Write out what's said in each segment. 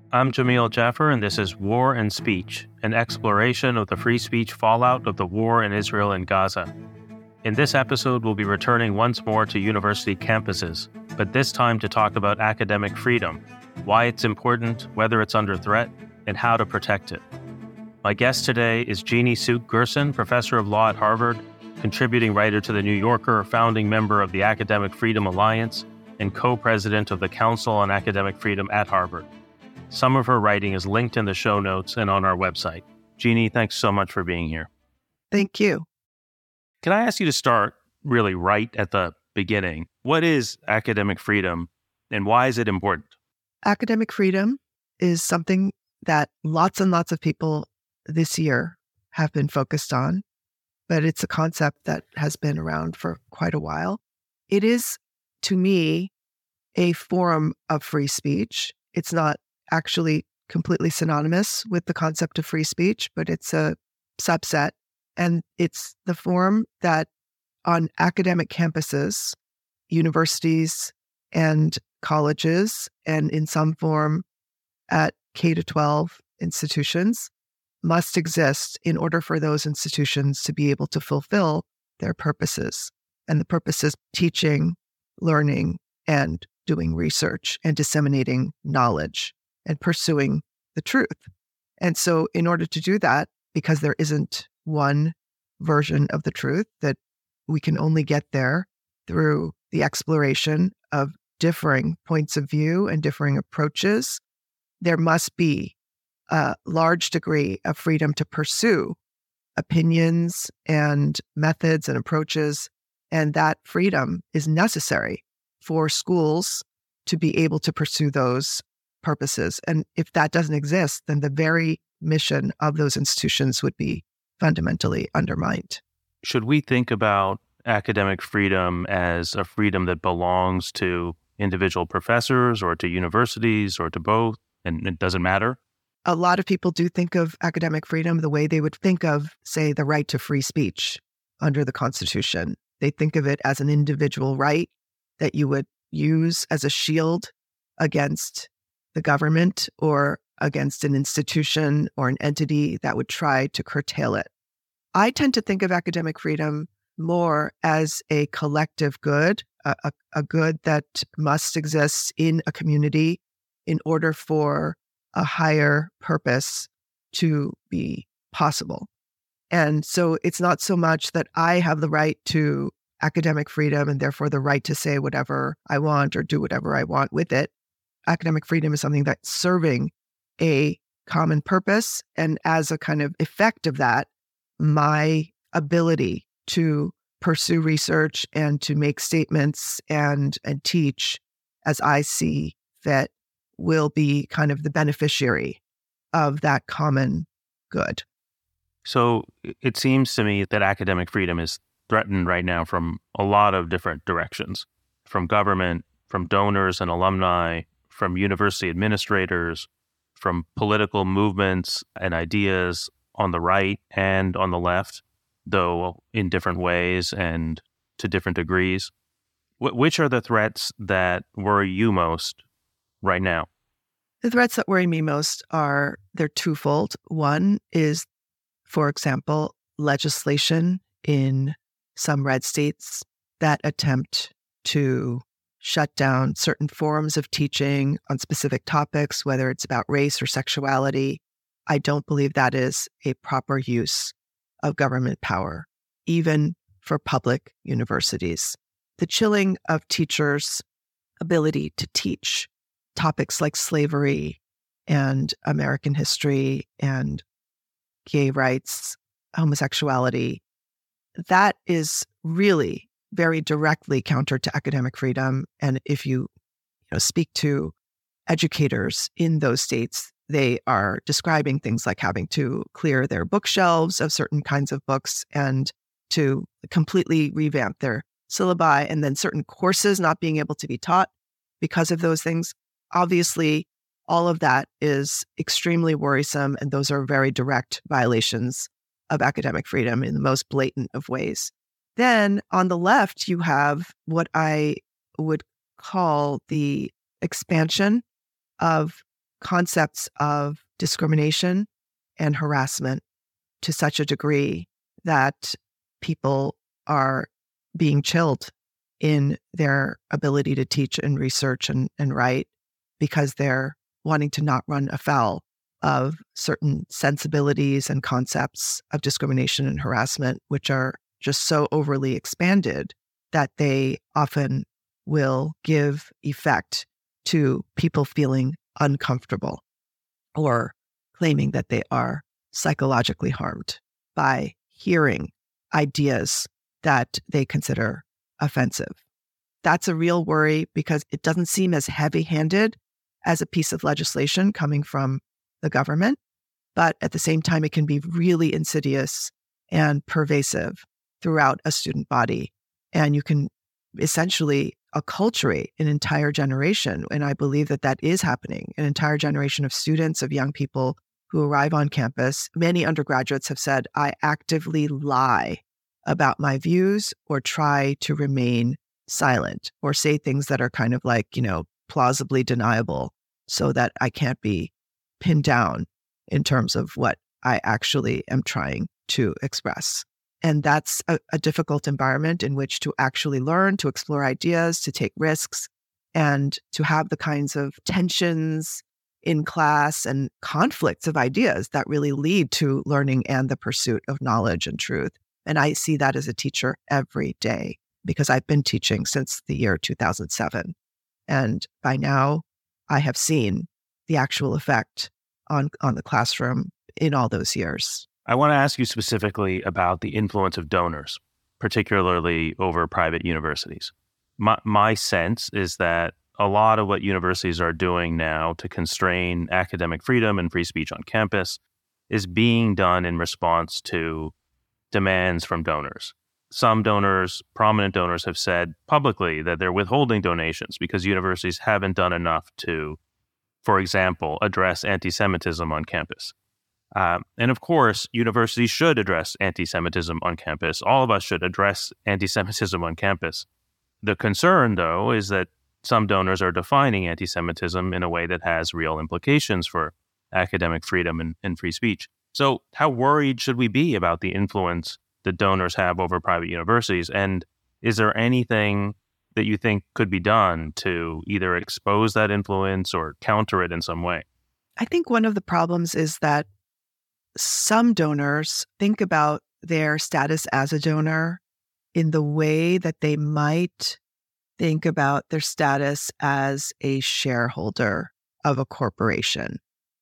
I'm Jamil Jaffer, and this is War and Speech, an exploration of the free speech fallout of the war in Israel and Gaza. In this episode, we'll be returning once more to university campuses, but this time to talk about academic freedom, why it's important, whether it's under threat, and how to protect it. My guest today is Jeannie Suk Gerson, professor of law at Harvard, contributing writer to The New Yorker, founding member of the Academic Freedom Alliance, and co-president of the Council on Academic Freedom at Harvard. Some of her writing is linked in the show notes and on our website. Jeannie, thanks so much for being here. Thank you. Can I ask you to start really right at the beginning? What is academic freedom and why is it important? Academic freedom is something that lots and lots of people this year have been focused on, but it's a concept that has been around for quite a while. It is, to me, a form of free speech. It's not actually completely synonymous with the concept of free speech, but it's a subset. And it's the form that on academic campuses, universities and colleges, and in some form at K-12 institutions, must exist in order for those institutions to be able to fulfill their purposes. And the purpose is teaching, learning, and doing research and disseminating knowledge and pursuing the truth. And so in order to do that, because there isn't one version of the truth, that we can only get there through the exploration of differing points of view and differing approaches, there must be a large degree of freedom to pursue opinions and methods and approaches. And that freedom is necessary for schools to be able to pursue those purposes. And if that doesn't exist, then the very mission of those institutions would be fundamentally undermined. Should we think about academic freedom as a freedom that belongs to individual professors or to universities or to both, and it doesn't matter? A lot of people do think of academic freedom the way they would think of, say, the right to free speech under the Constitution. They think of it as an individual right that you would use as a shield against the government or against an institution or an entity that would try to curtail it. I tend to think of academic freedom more as a collective good, a good that must exist in a community in order for a higher purpose to be possible. And so it's not so much that I have the right to academic freedom and therefore the right to say whatever I want or do whatever I want with it. Academic freedom is something that's serving a common purpose. And as a kind of effect of that, my ability to pursue research and to make statements and teach as I see fit will be kind of the beneficiary of that common good. So it seems to me that academic freedom is threatened right now from a lot of different directions, from government, from donors and alumni, from university administrators, from political movements and ideas on the right and on the left, though in different ways and to different degrees. Which are the threats that worry you most right now? The threats that worry me most they're twofold. One is, for example, legislation in some red states that attempt to shut down certain forms of teaching on specific topics, whether it's about race or sexuality. I don't believe that is a proper use of government power, even for public universities. The chilling of teachers' ability to teach topics like slavery and American history and gay rights, homosexuality, that is really very directly counter to academic freedom. And if you speak to educators in those states, they are describing things like having to clear their bookshelves of certain kinds of books and to completely revamp their syllabi, and then certain courses not being able to be taught because of those things. Obviously, all of that is extremely worrisome, and those are very direct violations of academic freedom in the most blatant of ways. Then on the left, you have what I would call the expansion of concepts of discrimination and harassment to such a degree that people are being chilled in their ability to teach and research and write because they're wanting to not run afoul of certain sensibilities and concepts of discrimination and harassment, which are just so overly expanded that they often will give effect to people feeling uncomfortable or claiming that they are psychologically harmed by hearing ideas that they consider offensive. That's a real worry because it doesn't seem as heavy-handed as a piece of legislation coming from the government, but at the same time, it can be really insidious and pervasive throughout a student body. And you can essentially acculturate an entire generation. And I believe that that is happening. An entire generation of students, of young people who arrive on campus. Many undergraduates have said, I actively lie about my views or try to remain silent or say things that are kind of like, plausibly deniable so that I can't be pinned down in terms of what I actually am trying to express. And that's a difficult environment in which to actually learn, to explore ideas, to take risks, and to have the kinds of tensions in class and conflicts of ideas that really lead to learning and the pursuit of knowledge and truth. And I see that as a teacher every day because I've been teaching since the year 2007. And by now, I have seen the actual effect on the classroom in all those years. I want to ask you specifically about the influence of donors, particularly over private universities. My sense is that a lot of what universities are doing now to constrain academic freedom and free speech on campus is being done in response to demands from donors. Some donors, prominent donors, have said publicly that they're withholding donations because universities haven't done enough to, for example, address anti-Semitism on campus. And of course, universities should address anti-Semitism on campus. All of us should address anti-Semitism on campus. The concern, though, is that some donors are defining anti-Semitism in a way that has real implications for academic freedom and free speech. So how worried should we be about the influence that donors have over private universities? And is there anything that you think could be done to either expose that influence or counter it in some way? I think one of the problems is that some donors think about their status as a donor in the way that they might think about their status as a shareholder of a corporation.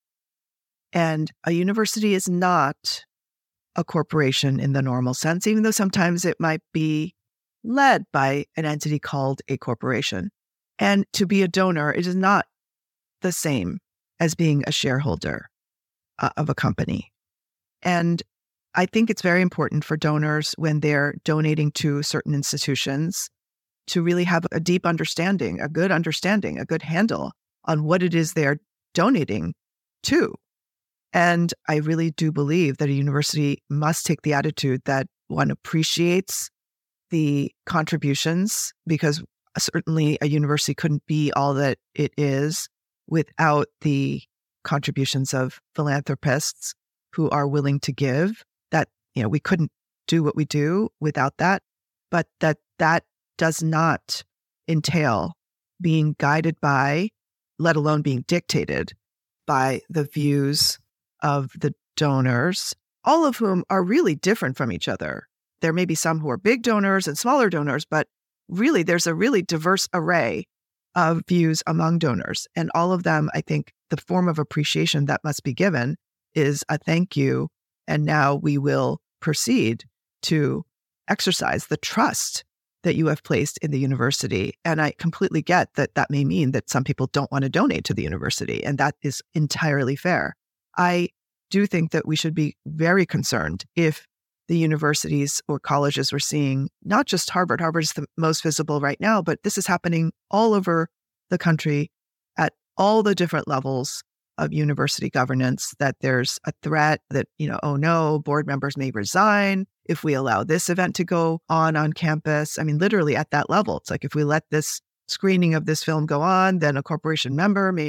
And a university is not a corporation in the normal sense, even though sometimes it might be led by an entity called a corporation. And to be a donor, it is not the same as being a shareholder of a company. And I think it's very important for donors when they're donating to certain institutions to really have a deep understanding, a good handle on what it is they're donating to. And I really do believe that a university must take the attitude that one appreciates the contributions, because certainly a university couldn't be all that it is without the contributions of philanthropists who are willing to give. That, we couldn't do what we do without that, but that does not entail being guided by, let alone being dictated by, the views of the donors, all of whom are really different from each other. There may be some who are big donors and smaller donors, but really there's a really diverse array of views among donors. And all of them, I think the form of appreciation that must be given is a thank you. And now we will proceed to exercise the trust that you have placed in the university. And I completely get that that may mean that some people don't want to donate to the university, and that is entirely fair. I do think that we should be very concerned if the universities or colleges we're seeing, not just Harvard. Harvard is the most visible right now, but this is happening all over the country at all the different levels of university governance, that there's a threat that, oh no, board members may resign if we allow this event to go on campus. I mean, literally at that level, it's like if we let this screening of this film go on, then a corporation member may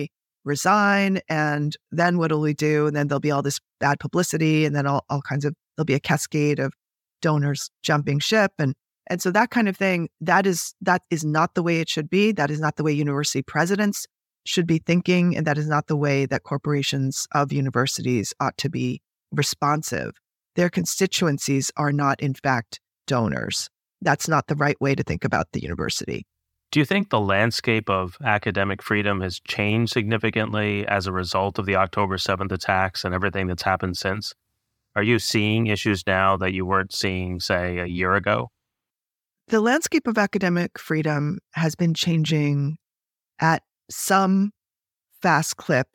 resign, and then what will we do? And then there'll be all this bad publicity, and then all kinds of, there'll be a cascade of donors jumping ship. And so that kind of thing, that is not the way it should be. That is not the way university presidents should be thinking. And that is not the way that corporations of universities ought to be responsive. Their constituencies are not, in fact, donors. That's not the right way to think about the university. Do you think the landscape of academic freedom has changed significantly as a result of the October 7th attacks and everything that's happened since? Are you seeing issues now that you weren't seeing, say, a year ago? The landscape of academic freedom has been changing at some fast clip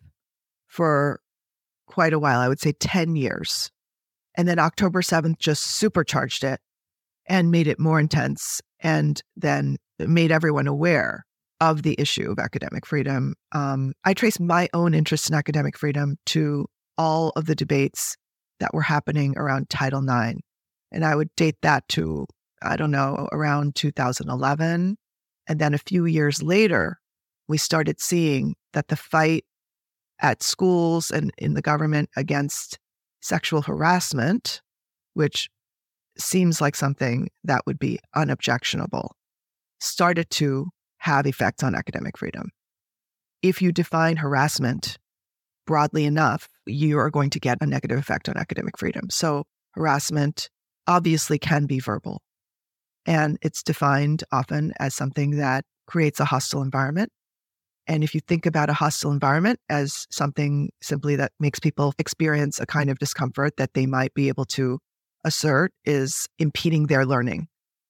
for quite a while, I would say 10 years. And then October 7th just supercharged it and made it more intense, and then made everyone aware of the issue of academic freedom. I trace my own interest in academic freedom to all of the debates that were happening around Title IX. And I would date that to, I don't know, around 2011. And then a few years later, we started seeing that the fight at schools and in the government against sexual harassment, which seems like something that would be unobjectionable, started to have effects on academic freedom. If you define harassment broadly enough, you are going to get a negative effect on academic freedom. So harassment obviously can be verbal, and it's defined often as something that creates a hostile environment. And if you think about a hostile environment as something simply that makes people experience a kind of discomfort that they might be able to assert is impeding their learning,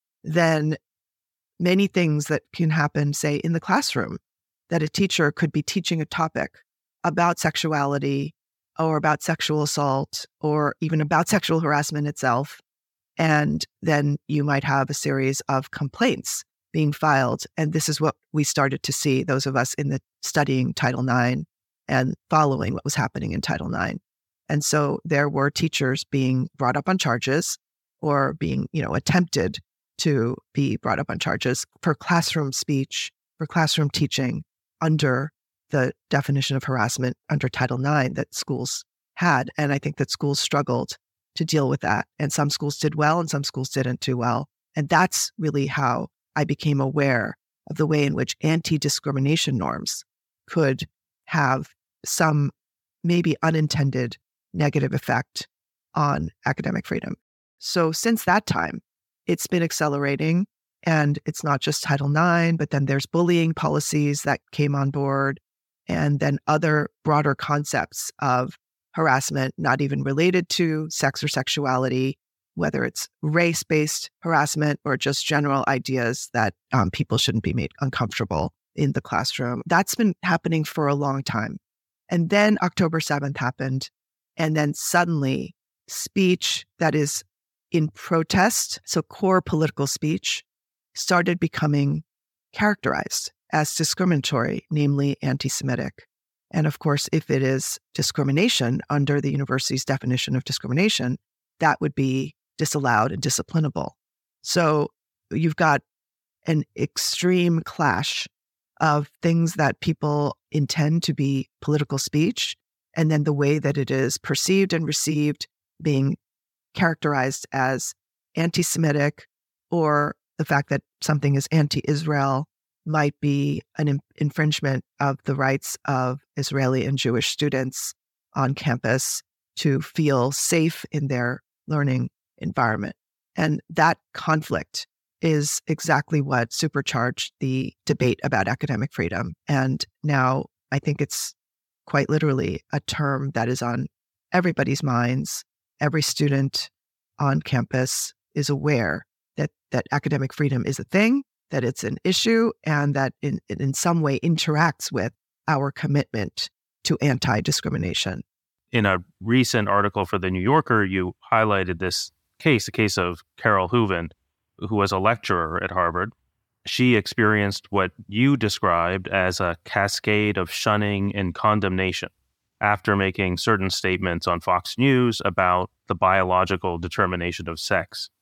then many things that can happen, say, in the classroom, that a teacher could be teaching a topic about sexuality or about sexual assault or even about sexual harassment itself. And then you might have a series of complaints being filed. And this is what we started to see, those of us in the studying Title IX and following what was happening in Title IX. And so there were teachers being brought up on charges or being, attempted to be brought up on charges for classroom speech, for classroom teaching under the definition of harassment under Title IX that schools had. And I think that schools struggled to deal with that. And some schools did well and some schools didn't do well. And that's really how I became aware of the way in which anti-discrimination norms could have some maybe unintended negative effect on academic freedom. So since that time, it's been accelerating, and it's not just Title IX, but then there's bullying policies that came on board, and then other broader concepts of harassment, not even related to sex or sexuality, whether it's race-based harassment or just general ideas that people shouldn't be made uncomfortable in the classroom. That's been happening for a long time. And then October 7th happened, and then suddenly speech that is in protest, so core political speech, started becoming characterized as discriminatory, namely anti-Semitic. And of course, if it is discrimination under the university's definition of discrimination, that would be disallowed and disciplinable. So you've got an extreme clash of things that people intend to be political speech, and then the way that it is perceived and received being characterized as anti-Semitic, or the fact that something is anti-Israel might be an infringement of the rights of Israeli and Jewish students on campus to feel safe in their learning environment. And that conflict is exactly what supercharged the debate about academic freedom. And now I think it's quite literally a term that is on everybody's minds. Every student on campus is aware that academic freedom is a thing, that it's an issue, and that it in some way interacts with our commitment to anti-discrimination. In a recent article for The New Yorker, you highlighted this case, the case of Carol Hooven, who was a lecturer at Harvard. She experienced what you described as a cascade of shunning and condemnation after making certain statements on Fox News about the biological determination of sex.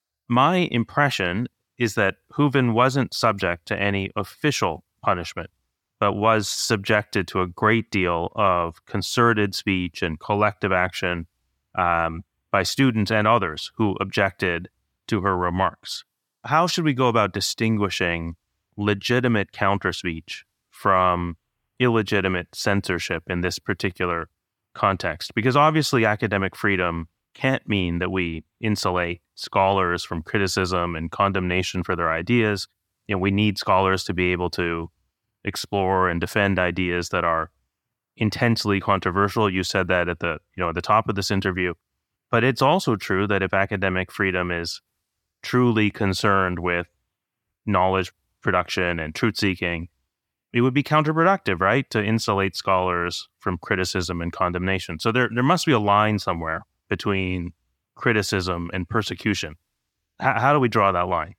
My impression is that Hooven wasn't subject to any official punishment, but was subjected to a great deal of concerted speech and collective action by students and others who objected to her remarks. How should we go about distinguishing legitimate counterspeech from illegitimate censorship in this particular context? Because obviously academic freedom can't mean that we insulate scholars from criticism and condemnation for their ideas. We need scholars to be able to explore and defend ideas that are intensely controversial. You said that at the top of this interview. But it's also true that if academic freedom is truly concerned with knowledge production and truth-seeking, it would be counterproductive, right, to insulate scholars from criticism and condemnation. So there must be a line somewhere between criticism and persecution. How do we draw that line?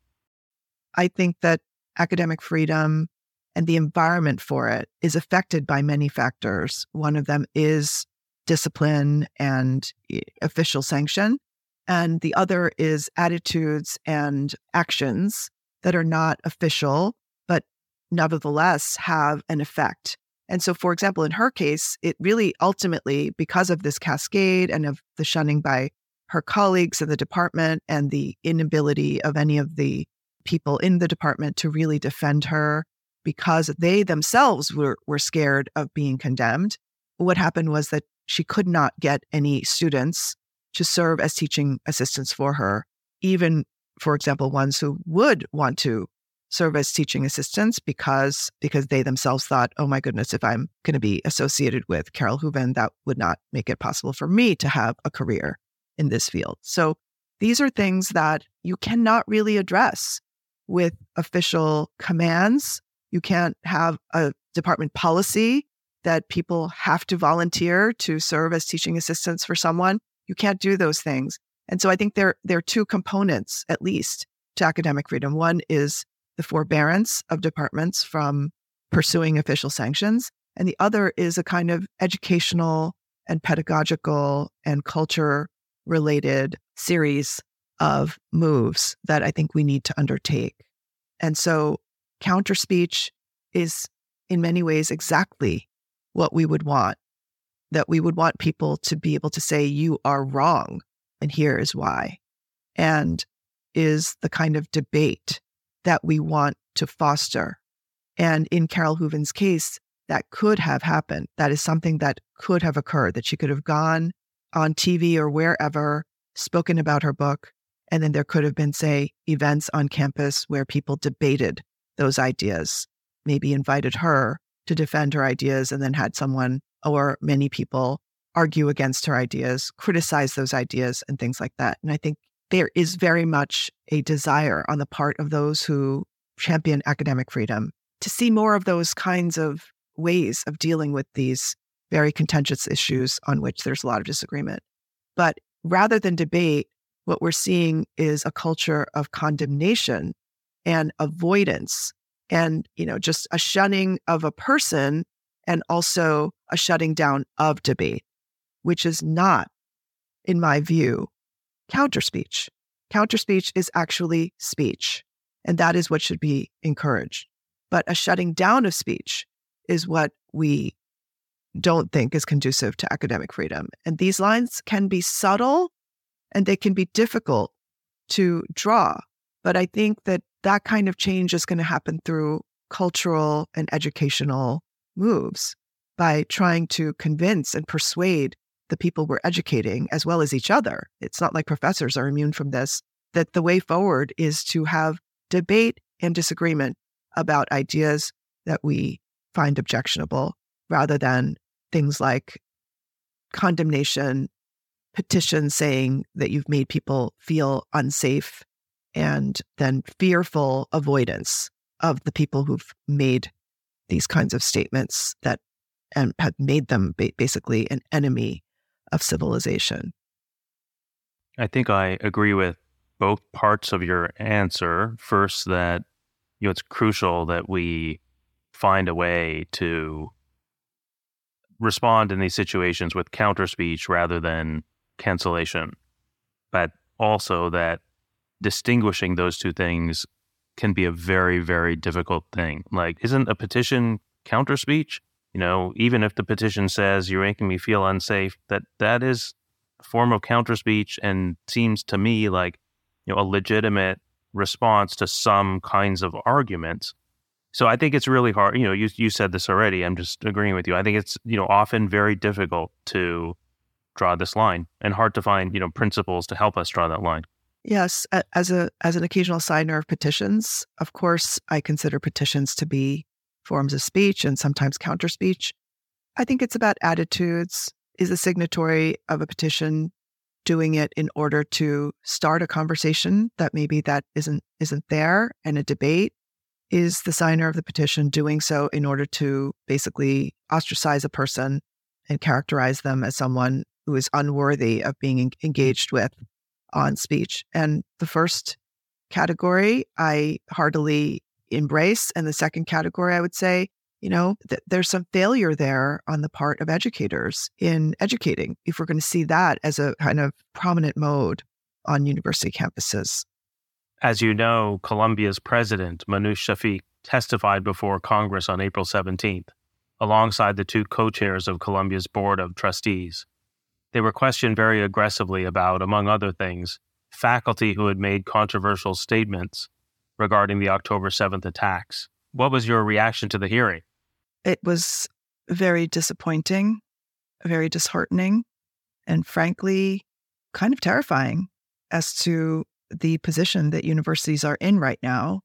I think that academic freedom and the environment for it is affected by many factors. One of them is discipline and official sanction. And the other is attitudes and actions that are not official, but nevertheless have an effect. And so, for example, in her case, it really ultimately, because of this cascade and of the shunning by her colleagues in the department and the inability of any of the people in the department to really defend her because they themselves were scared of being condemned, what happened was that she could not get any students to serve as teaching assistants for her, even, for example, ones who would want to serve as teaching assistants because they themselves thought, oh my goodness, if I'm going to be associated with Carol Hooven, that would not make it possible for me to have a career in this field. So these are things that you cannot really address with official commands. You can't have a department policy that people have to volunteer to serve as teaching assistants for someone. You can't do those things. And so I think there are two components, at least, to academic freedom. One is the forbearance of departments from pursuing official sanctions. And the other is a kind of educational and pedagogical and culture-related series of moves that I think we need to undertake. And so counterspeech is in many ways exactly what we would want, that we would want people to be able to say, you are wrong, and here is why, and is the kind of debate that we want to foster. And in Carol Hooven's case, that could have happened. That is something that could have occurred, that she could have gone on TV or wherever, spoken about her book, and then there could have been, say, events on campus where people debated those ideas, maybe invited her to defend her ideas, and then had someone or many people argue against her ideas, criticize those ideas, and things like that. And I think there is very much a desire on the part of those who champion academic freedom to see more of those kinds of ways of dealing with these very contentious issues on which there's a lot of disagreement. But rather than debate, what we're seeing is a culture of condemnation and avoidance and, just a shunning of a person and also a shutting down of debate, which is not, in my view, counterspeech. Counterspeech is actually speech, and that is what should be encouraged. But a shutting down of speech is what we don't think is conducive to academic freedom. And these lines can be subtle and they can be difficult to draw. But I think that kind of change is going to happen through cultural and educational moves by trying to convince and persuade the people we're educating, as well as each other. It's not like professors are immune from this, that the way forward is to have debate and disagreement about ideas that we find objectionable, rather than things like condemnation, petitions saying that you've made people feel unsafe, and then fearful avoidance of the people who've made these kinds of statements that and have made them basically an enemy of civilization. I think I agree with both parts of your answer. First, that it's crucial that we find a way to respond in these situations with counterspeech rather than cancellation, but also that distinguishing those two things can be a very, very difficult thing. Like, isn't a petition counter speech. Even if the petition says you're making me feel unsafe, that is a form of counter speech and seems to me like a legitimate response to some kinds of arguments. So I think it's really hard. You said this already. I'm just agreeing with you. I think it's often very difficult to draw this line and hard to find principles to help us draw that line. Yes, as an occasional signer of petitions, of course, I consider petitions to be forms of speech and sometimes counter speech. I think it's about attitudes. Is the signatory of a petition doing it in order to start a conversation that maybe that isn't there and a debate? Is the signer of the petition doing so in order to basically ostracize a person and characterize them as someone who is unworthy of being engaged with on speech? And the first category I heartily embrace. And the second category, I would say, there's some failure there on the part of educators in educating, if we're going to see that as a kind of prominent mode on university campuses. As you know, Columbia's president, Manoush Shafiq, testified before Congress on April 17th, alongside the two co-chairs of Columbia's Board of Trustees. They were questioned very aggressively about, among other things, faculty who had made controversial statements regarding the October 7th attacks. What was your reaction to the hearing? It was very disappointing, very disheartening, and frankly, kind of terrifying as to the position that universities are in right now.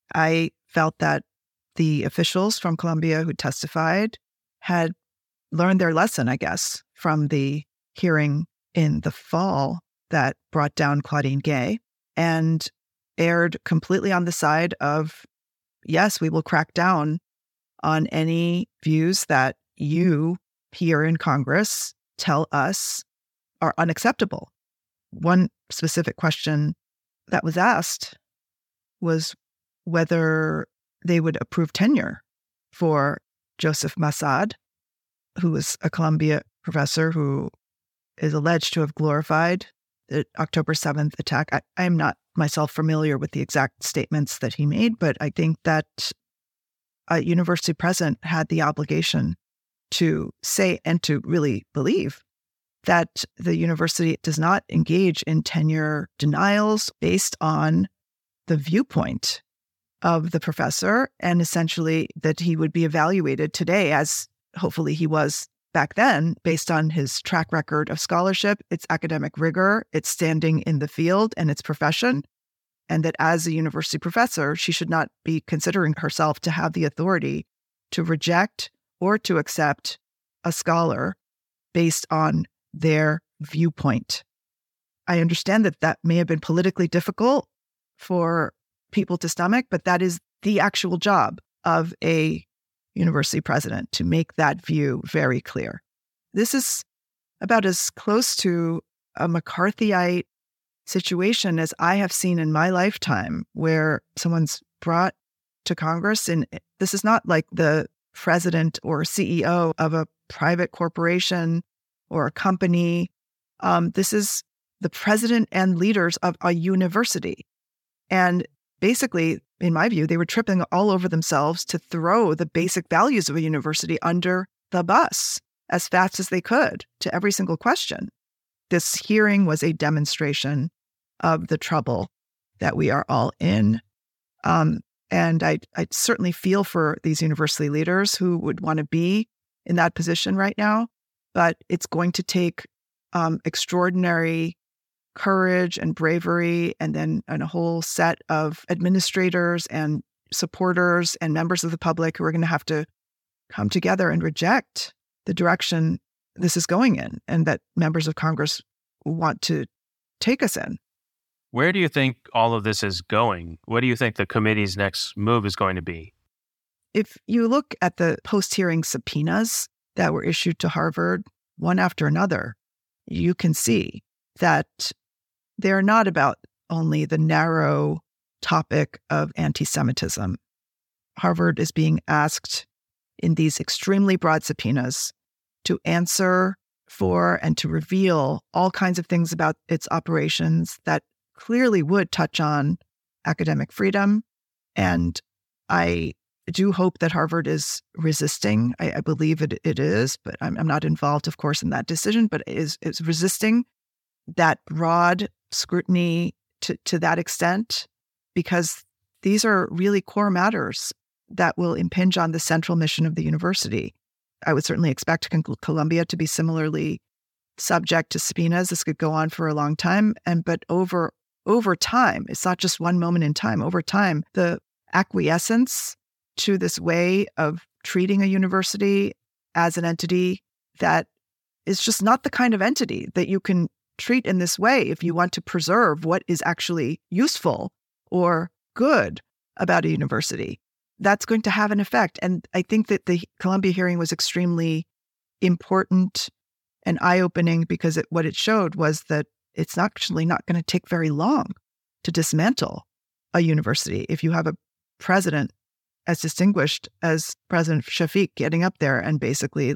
I felt that the officials from Columbia who testified had learned their lesson, I guess, from the hearing in the fall that brought down Claudine Gay and erred completely on the side of, yes, we will crack down on any views that you here in Congress tell us are unacceptable. One specific question that was asked was whether they would approve tenure for Joseph Massad, who was a Columbia professor who is alleged to have glorified the October 7th attack. I am not myself familiar with the exact statements that he made, but I think that a university president had the obligation to say and to really believe that the university does not engage in tenure denials based on the viewpoint of the professor, and essentially that he would be evaluated today, as hopefully he was back then, based on his track record of scholarship, its academic rigor, its standing in the field, and its profession. And that as a university professor, she should not be considering herself to have the authority to reject or to accept a scholar based on their viewpoint. I understand that that may have been politically difficult for people to stomach, but that is the actual job of a university president, to make that view very clear. This is about as close to a McCarthyite situation as I have seen in my lifetime, where someone's brought to Congress, and this is not like the president or CEO of a private corporation or a company. This is the president and leaders of a university. And basically, in my view, they were tripping all over themselves to throw the basic values of a university under the bus as fast as they could to every single question. This hearing was a demonstration of the trouble that we are all in. And I certainly feel for these university leaders who would want to be in that position right now, but it's going to take extraordinary courage and bravery, and then a whole set of administrators and supporters and members of the public who are going to have to come together and reject the direction this is going in, and that members of Congress want to take us in. Where do you think all of this is going? What do you think the committee's next move is going to be? If you look at the post-hearing subpoenas that were issued to Harvard, one after another, you can see that they're not about only the narrow topic of anti-Semitism. Harvard is being asked in these extremely broad subpoenas to answer for and to reveal all kinds of things about its operations that clearly would touch on academic freedom. And I do hope that Harvard is resisting. I believe it is, but I'm not involved, of course, in that decision, but is resisting that broad scrutiny to that extent, because these are really core matters that will impinge on the central mission of the university. I would certainly expect Columbia to be similarly subject to subpoenas. This could go on for a long time. But over time, it's not just one moment in time. Over time, the acquiescence to this way of treating a university as an entity that is just not the kind of entity that you can treat in this way if you want to preserve what is actually useful or good about a university. That's going to have an effect. And I think that the Columbia hearing was extremely important and eye-opening because what it showed was that it's actually not going to take very long to dismantle a university. If you have a president as distinguished as President Shafik getting up there and basically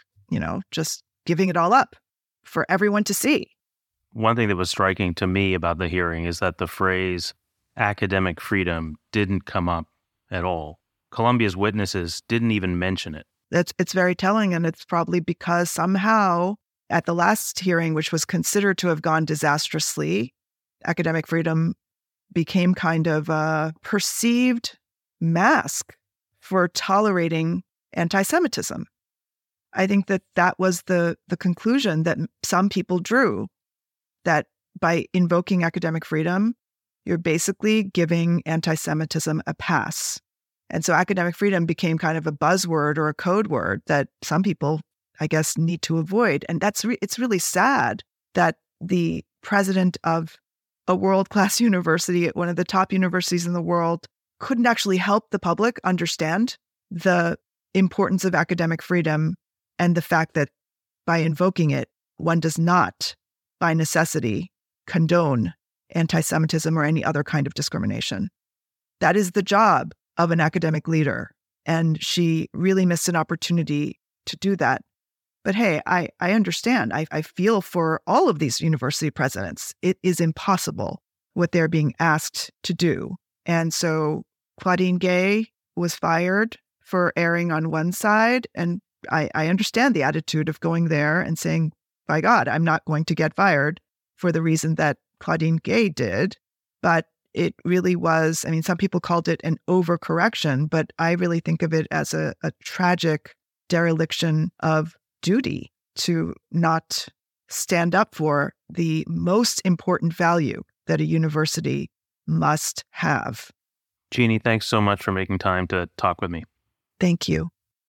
just giving it all up for everyone to see. One thing that was striking to me about the hearing is that the phrase academic freedom didn't come up at all. Columbia's witnesses didn't even mention it. It's very telling, and it's probably because somehow at the last hearing, which was considered to have gone disastrously, academic freedom became kind of a perceived mask for tolerating anti-Semitism. I think that was the conclusion that some people drew, that by invoking academic freedom, you're basically giving anti-Semitism a pass. And so academic freedom became kind of a buzzword or a code word that some people, I guess, need to avoid. And it's really sad that the president of a world-class university, one of the top universities in the world, couldn't actually help the public understand the importance of academic freedom and the fact that by invoking it, one does not, by necessity, condone anti-Semitism or any other kind of discrimination. That is the job of an academic leader, and she really missed an opportunity to do that. But hey, I understand. I feel for all of these university presidents. It is impossible what they're being asked to do. And so Claudine Gay was fired for erring on one side, and I understand the attitude of going there and saying, by God, I'm not going to get fired for the reason that Claudine Gay did. But it really was, some people called it an overcorrection, but I really think of it as a tragic dereliction of duty to not stand up for the most important value that a university must have. Jeannie, thanks so much for making time to talk with me. Thank you.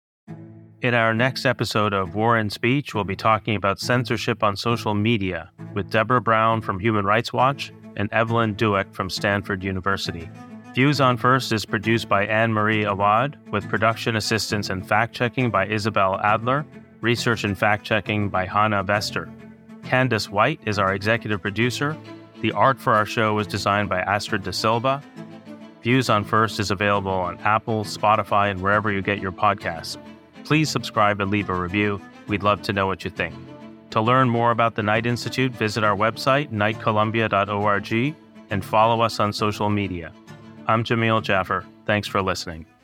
In our next episode of War and Speech, we'll be talking about censorship on social media with Deborah Brown from Human Rights Watch and Evelyn Douek from Stanford University. Views on First is produced by Anne-Marie Awad, with production assistance and fact-checking by Isabel Adler, research and fact-checking by Hannah Vester. Candace White is our executive producer. The art for our show was designed by Astrid De Silva. Views on First is available on Apple, Spotify, and wherever you get your podcasts. Please subscribe and leave a review. We'd love to know what you think. To learn more about the Knight Institute, visit our website, knightcolumbia.org, and follow us on social media. I'm Jamil Jaffer. Thanks for listening.